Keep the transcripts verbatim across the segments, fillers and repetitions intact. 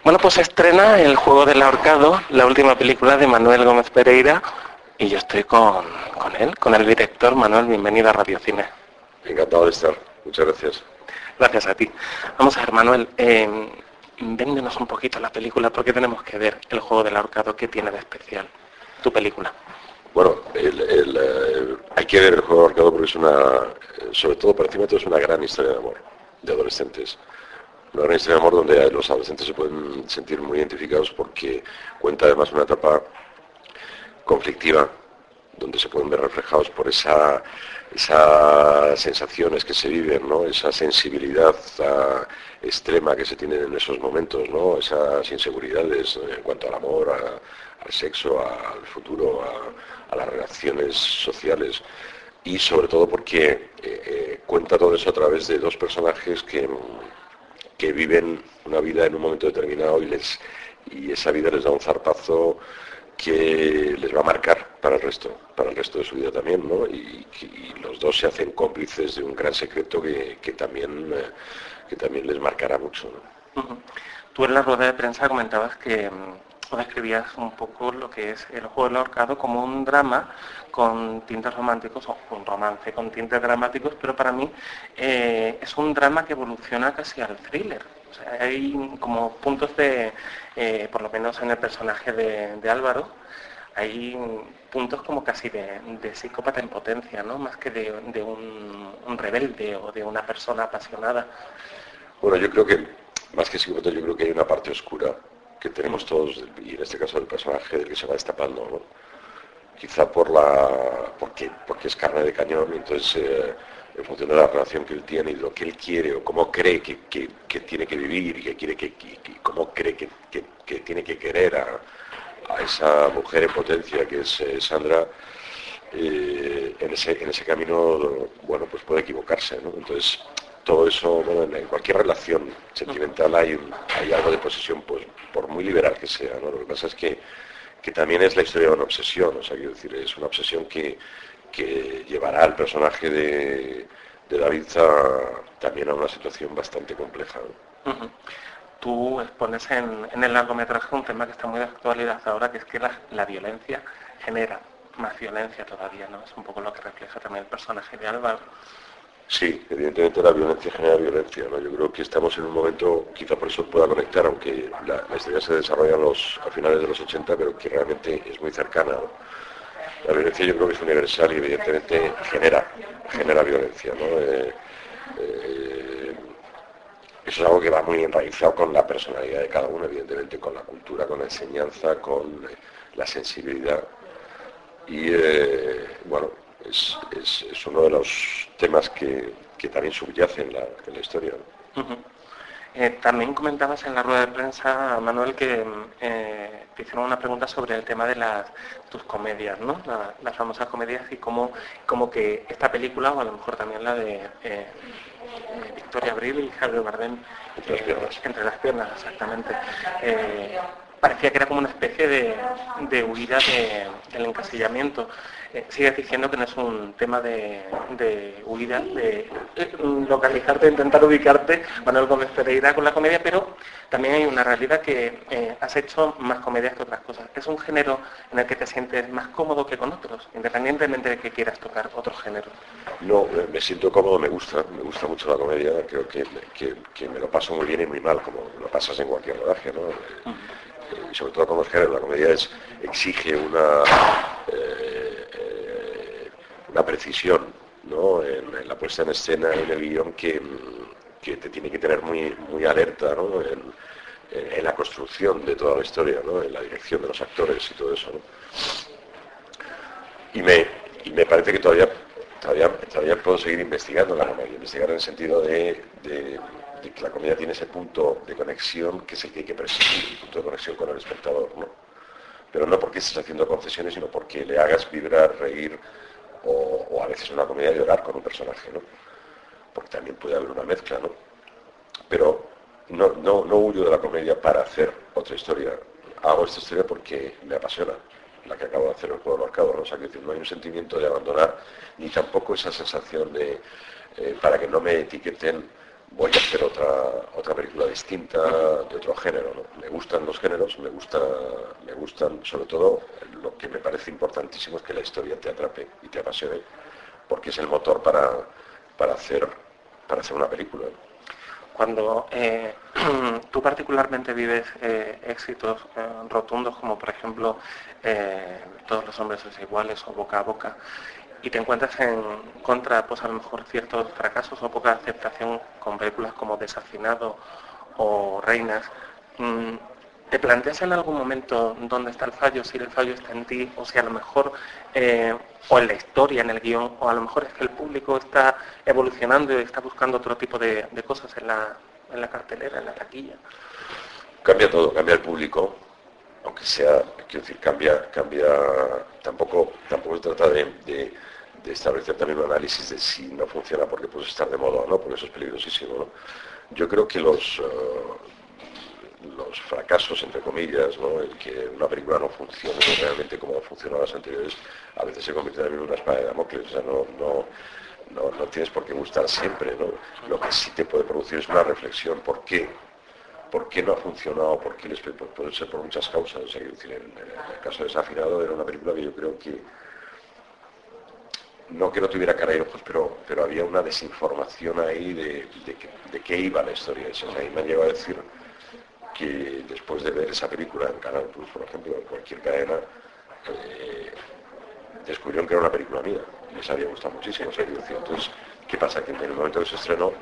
Bueno, pues se estrena El juego del ahorcado, la última película de Manuel Gómez Pereira, y yo estoy con, con él, con el director. Manuel, bienvenido a Radio Cine. Encantado de estar, muchas gracias. Gracias a ti. Vamos a ver, Manuel, eh, véndenos un poquito la película, porque tenemos que ver El juego del ahorcado. ¿Qué tiene de especial tu película? Bueno, el, el, eh, hay que ver El juego del ahorcado porque es una, sobre todo por encima de todo, es una gran historia de amor de adolescentes. Una gran historia de amor donde los adolescentes se pueden sentir muy identificados porque cuenta además una etapa conflictiva donde se pueden ver reflejados por esa, esas sensaciones que se viven, ¿no? Esa sensibilidad uh, extrema que se tienen en esos momentos, ¿no? Esas inseguridades en cuanto al amor, a, al sexo, a, al futuro, a, a las relaciones sociales, y sobre todo porque eh, eh, cuenta todo eso a través de dos personajes que, que viven una vida en un momento determinado y, les, y esa vida les da un zarpazo que les va a marcar para el resto, para el resto de su vida también, ¿no? Y, y los dos se hacen cómplices de un gran secreto que, que también eh, que también les marcará mucho, ¿no? Uh-huh. Tú en la rueda de prensa comentabas que o describías un poco lo que es El juego del ahorcado como un drama con tintes románticos, o un romance con tintes dramáticos, pero para mí eh, es un drama que evoluciona casi al thriller. O sea, hay como puntos de, eh, por lo menos en el personaje de, de Álvaro, hay puntos como casi de, de psicópata en potencia, ¿no? Más que de, de un, un rebelde o de una persona apasionada. Bueno, yo creo que, más que psicópata, yo creo que hay una parte oscura que tenemos todos, y en este caso el personaje del que se va destapando, ¿no? Quizá por la porque porque es carne de cañón, y entonces eh, en función de la relación que él tiene y de lo que él quiere o cómo cree que, que, que tiene que vivir y que quiere que, que, que cómo cree que, que, que tiene que querer a, a esa mujer en potencia que es eh, Sandra, eh, en ese en ese camino, bueno, pues puede equivocarse, ¿no? Entonces todo eso, bueno, en cualquier relación sentimental hay, un, hay algo de posesión, pues por muy liberal que sea, ¿no? Lo que pasa es que, que también es la historia de una obsesión, o sea, quiero decir, es una obsesión que, que llevará al personaje de, de David a, también a una situación bastante compleja, ¿no? Uh-huh. Tú expones en, en el largometraje un tema que está muy de actualidad ahora, que es que la, la violencia genera más violencia todavía, ¿no? Es un poco lo que refleja también el personaje de Álvaro. Sí, evidentemente la violencia genera violencia, ¿no? Yo creo que estamos en un momento, quizá por eso pueda conectar, aunque la, la historia se desarrolla los, a finales de los ochenta, pero que realmente es muy cercana, ¿no? La violencia yo creo que es universal y evidentemente genera, genera violencia, ¿no? Eh, eh, eso es algo que va muy enraizado con la personalidad de cada uno, evidentemente, con la cultura, con la enseñanza, con la sensibilidad. Y eh, bueno, Es, es, es uno de los temas que, que también subyace en la, en la historia, ¿no? Uh-huh. Eh, también comentabas en la rueda de prensa, Manuel, que eh, te hicieron una pregunta sobre el tema de las tus comedias, ¿no? La, las famosas comedias, y cómo, como que esta película, o a lo mejor también la de eh, Victoria Abril y Javier Bardem, Entre las piernas. Entre las piernas, exactamente. Eh, parecía que era como una especie de, de huida de, del encasillamiento. Eh, sigues diciendo que no es un tema de, de huida, de eh, localizarte, intentar ubicarte, Manuel Gómez Pereira, con la comedia, pero también hay una realidad que eh, has hecho más comedias que otras cosas. Es un género en el que te sientes más cómodo que con otros, independientemente de que quieras tocar otro género. No, me siento cómodo, me gusta, me gusta mucho la comedia, creo que, que, que me lo paso muy bien y muy mal, como lo pasas en cualquier rodaje, ¿no? Uh-huh. Y sobre todo con los géneros, la comedia es, exige una... Eh, una precisión, ¿no? en, en la puesta en escena, en el guión, que, que te tiene que tener muy, muy alerta, ¿no? en, en, en la construcción de toda la historia, ¿no? En la dirección de los actores y todo eso, ¿no? Y me, y me parece que todavía, todavía, todavía puedo seguir investigando la comedia, investigar en el sentido de, de, de que la comedia tiene ese punto de conexión que es el que hay que perseguir, el punto de conexión con el espectador, ¿no? Pero no porque estés haciendo concesiones, sino porque le hagas vibrar, reír, O, o a veces una comedia llorar con un personaje, ¿no? Porque también puede haber una mezcla, ¿no? Pero no, no, no huyo de la comedia para hacer otra historia. Hago esta historia porque me apasiona, la que acabo de hacer, El juego del ahorcado, ¿no? O sea, que no hay un sentimiento de abandonar, ni tampoco esa sensación de, eh, para que no me etiqueten, voy a hacer otra otra película distinta, de otro género, ¿no? Me gustan los géneros, me gusta, me gustan, sobre todo, lo que me parece importantísimo es que la historia te atrape y te apasione, porque es el motor para, para hacer para hacer una película. Cuando eh, tú particularmente vives eh, éxitos eh, rotundos, como por ejemplo eh, Todos los hombres son iguales o Boca a Boca, y te encuentras en contra, pues a lo mejor ciertos fracasos o poca aceptación con películas como Desafinado o Reinas, mmm, ¿te planteas en algún momento dónde está el fallo? Si el fallo está en ti, o si a lo mejor, eh, o en la historia, en el guión, o a lo mejor es que el público está evolucionando y está buscando otro tipo de, de cosas en la, en la cartelera, en la taquilla. Cambia todo, cambia el público, aunque sea, quiero decir, cambia, cambia, tampoco, tampoco se trata de, de, de establecer también un análisis de si no funciona porque puede estar de moda o no, porque eso es peligrosísimo, ¿no? Yo creo que los... Uh, los fracasos, entre comillas, ¿no? El que una película no funcione realmente como han funcionado las anteriores, a veces se convierte también en una espada de Damocles. O sea, no, no, no, no tienes por qué gustar siempre, ¿no? Lo que sí te puede producir es una reflexión. ¿Por qué? ¿Por qué no ha funcionado? ¿Por qué les puede ser por muchas causas? O sea, quiero decir, en, en el caso de Desafinado era una película que yo creo que no que no tuviera cara y ojos, pero, pero había una desinformación ahí de, de, de, de qué iba la historia esa. O sea, y me han llegado a decir que después de ver esa película en Canal Plus, por ejemplo, en cualquier cadena, eh, descubrieron que era una película mía. Les había gustado muchísimo. O sea, entonces, ¿qué pasa? Que en el momento que se estrenó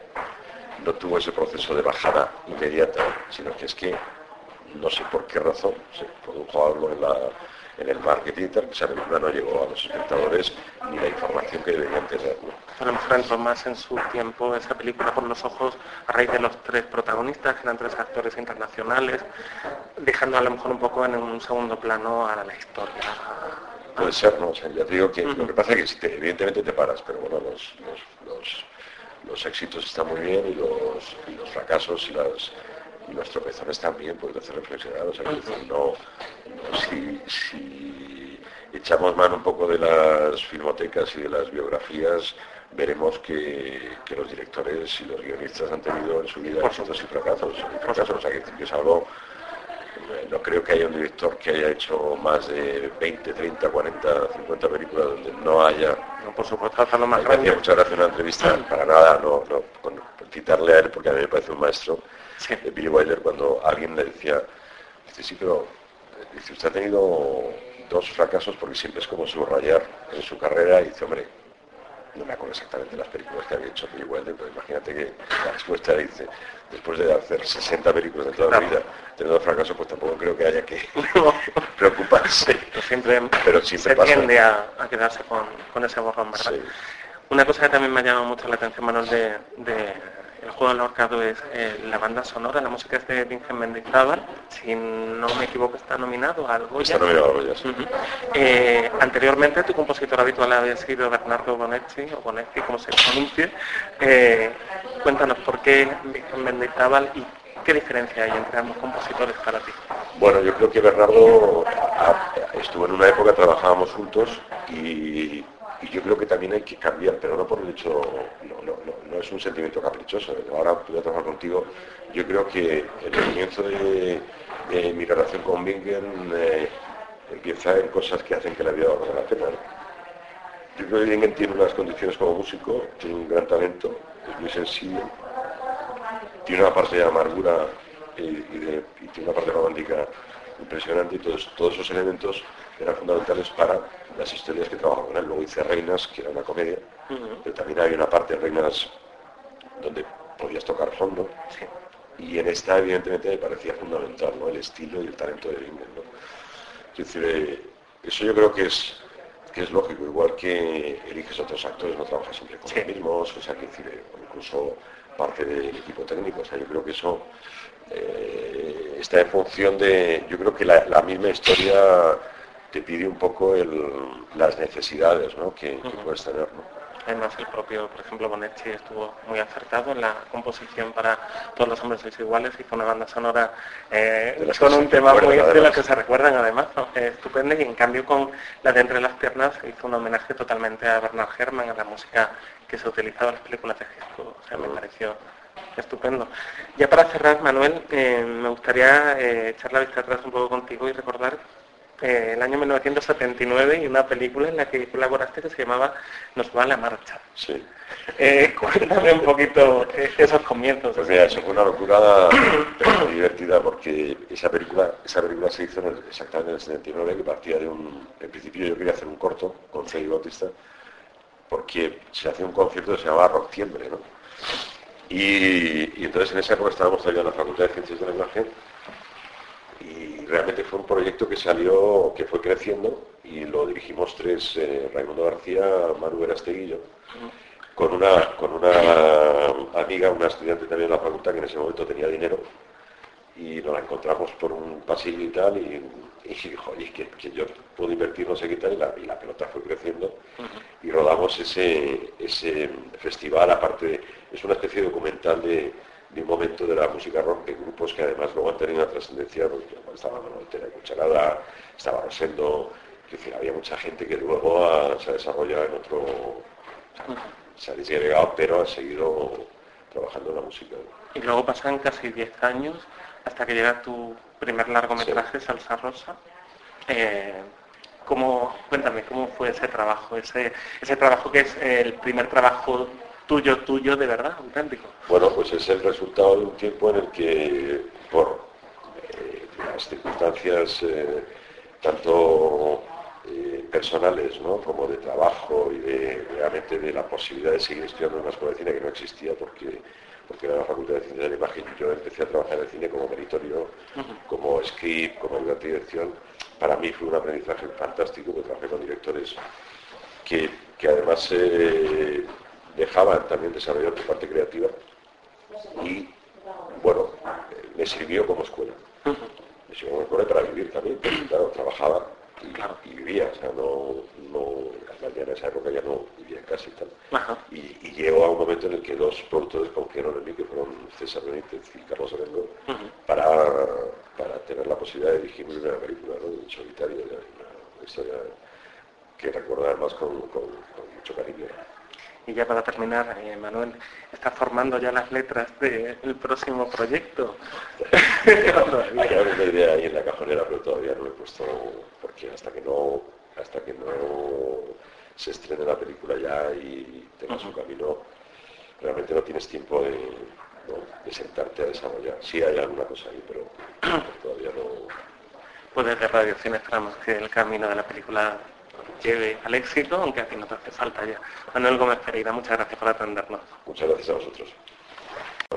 no tuvo ese proceso de bajada inmediata, sino que es que no sé por qué razón se produjo algo en, la, en el marketing, que esa película no llegó a los espectadores ni la información que deberían tener, ¿no? A lo mejor entró más en su tiempo esa película por los ojos a raíz de los tres protagonistas, que eran tres actores internacionales, dejando a lo mejor un poco en un segundo plano a la historia. Puede ser, ¿no? O sea, ya te digo que uh-huh. Lo que pasa es que si te, evidentemente te paras, pero bueno, los, los, los, los éxitos están muy bien y los, y los fracasos y las y los tropezones también, pues te hace reflexionar. O sea, uh-huh. que no, no si, si echamos mano un poco de las filmotecas y de las biografías, veremos que, que los directores y los guionistas han tenido en su vida éxitos y fracasos. Y fracasos. O sea, que, que es algo... No creo que haya un director que haya hecho más de veinte, treinta, cuarenta, cincuenta películas donde no haya... No, por supuesto, hasta lo más grande. Me hacía mucha gracia una entrevista, para nada, no, no con, con citarle a él, porque a mí me parece un maestro, sí. De Billy Wilder, cuando alguien le decía, dice, sí, pero dice, usted ha tenido dos fracasos porque siempre es como subrayar en su carrera, y dice, hombre, no me acuerdo exactamente las películas que había hecho Billy Wilder, pero imagínate que la respuesta dice, después de hacer sesenta películas de toda la vida, teniendo fracaso, pues tampoco creo que haya que preocuparse. Pero siempre, pero siempre se pasa. tiende a, a quedarse con, con ese borrón, ¿verdad? Sí. Una cosa que también me ha llamado mucho la atención, Manuel, de, de El juego del ahorcado es eh, la banda sonora. La música es de Vincent Mendizábal, si no me equivoco está nominado a Goya. Está nominado a Goya, sí. Uh-huh. eh, anteriormente tu compositor habitual había sido Bernardo Bonetti, o Bonetti, como se pronuncie. Eh, cuéntanos por qué Vincent Mendizábal y qué diferencia hay entre ambos compositores para ti. Bueno, yo creo que Bernardo estuvo en una época, trabajábamos juntos y... Y yo creo que también hay que cambiar, pero no por el hecho, no, no, no, no es un sentimiento caprichoso. Ahora voy a trabajar contigo. Yo creo que el comienzo de, de mi relación con Bingen eh, empieza en cosas que hacen que la vida valga la pena, ¿no? Yo creo que Bingen tiene unas condiciones como músico, tiene un gran talento, es muy sensible, tiene una parte de amargura y, y, de, y tiene una parte romántica impresionante, y todos, todos esos elementos eran fundamentales para las historias que trabajo con él. Luego hice Reinas, que era una comedia, uh-huh. Pero también hay una parte de Reinas donde podías tocar fondo, sí. Y en esta evidentemente me parecía fundamental, ¿no? El estilo y el talento de Bingen, ¿no? Es decir, eh, eso yo creo que es que es lógico, igual que eliges otros actores, no trabajas siempre con sí. Los mismos, o sea, que decir, eh, incluso parte del equipo técnico, o sea, yo creo que eso eh, está en función de, yo creo que la, la misma historia te pide un poco el, las necesidades, ¿no? que, uh-huh. que puedes tener, ¿no? Además el propio, por ejemplo, Bonetti estuvo muy acertado en la composición para Todos los hombres sois iguales, hizo una banda sonora eh, con un tema muy de la que se recuerdan además, ¿no? eh, estupendo, y en cambio con la de Entre las piernas hizo un homenaje totalmente a Bernard Herrmann, a la música que se utilizaba en las películas de Hitchcock. O sea, uh-huh. me pareció Estupendo. Ya para cerrar, Manuel, eh, me gustaría eh, echar la vista atrás un poco contigo y recordar eh, el año mil novecientos setenta y nueve y una película en la que colaboraste que se llamaba Nos va la marcha. Sí. Eh, cuéntame un poquito eh, esos comienzos. Pues mira, eso fue una locura muy divertida porque esa película, esa película se hizo en el, exactamente en el setenta y nueve, que partía de un... En principio yo quería hacer un corto con Freddy Bautista porque se hacía un concierto que se llamaba Rocktiembre, ¿no? Y, y entonces en esa época estábamos todavía en la Facultad de Ciencias de la Imagen y realmente fue un proyecto que salió, que fue creciendo y lo dirigimos tres, eh, Raimundo García, Manu Verastegui y yo, con una, con una amiga, una estudiante también de la facultad que en ese momento tenía dinero y nos la encontramos por un pasillo y tal y, y dijo, oye, que, que yo puedo invertir no sé qué tal y la, y la pelota fue creciendo y rodamos ese, ese festival, aparte de, es una especie de documental de, de un momento de la música rock de grupos que además luego han tenido una trascendencia, porque estaba Manolete de Cucharada, estaba Rosendo, es decir, había mucha gente que luego ha, se ha desarrollado en otro, o sea, se ha desagregado, pero ha seguido trabajando en la música. Y luego pasan casi diez años hasta que llega tu primer largometraje, sí. Salsa Rosa. Eh, ¿cómo, cuéntame, ¿cómo fue ese trabajo? Ese, ese trabajo que es el primer trabajo tuyo, tuyo de verdad, auténtico. Bueno, pues es el resultado de un tiempo en el que, por eh, las circunstancias eh, tanto eh, personales, ¿no?, como de trabajo y de realmente de la posibilidad de seguir estudiando en una escuela de cine que no existía porque porque era la Facultad de Ciencias de la Imagen. Yo empecé a trabajar en el cine como meritorio, uh-huh. como script, como ayudante de dirección. Para mí fue un aprendizaje fantástico, porque trabajé con directores que, que además eh, dejaban también desarrollar tu parte creativa y, bueno, me sirvió como escuela. Uh-huh. Me sirvió como escuela para vivir también, porque claro, trabajaba y, claro. y vivía, o sea, no, no, ya en esa época ya no vivía en casa y tal. Uh-huh. Y, y llegó a un momento en el que dos productores confiaron en mí, que fueron César Benítez y Carlos Arengo, uh-huh. para, para tener la posibilidad de dirigir mi primera película, ¿no?, en solitario, de una historia que recuerdo además con, con, con mucho cariño. Y ya para terminar, eh, Manuel, ¿estás formando ya las letras del próximo proyecto? Hay una idea ahí en la cajonera, pero todavía no he puesto, porque hasta que no, hasta que no se estrene la película ya y tenga uh-huh. su camino, realmente no tienes tiempo de, ¿no?, de sentarte a desarrollar. Sí hay alguna cosa ahí, pero, pero todavía no. Pues desde Radio Cine esperamos que el camino de la película lleve al éxito, aunque a ti no te hace falta ya. Manuel Gómez Pereira, muchas gracias por atendernos. Muchas gracias a vosotros.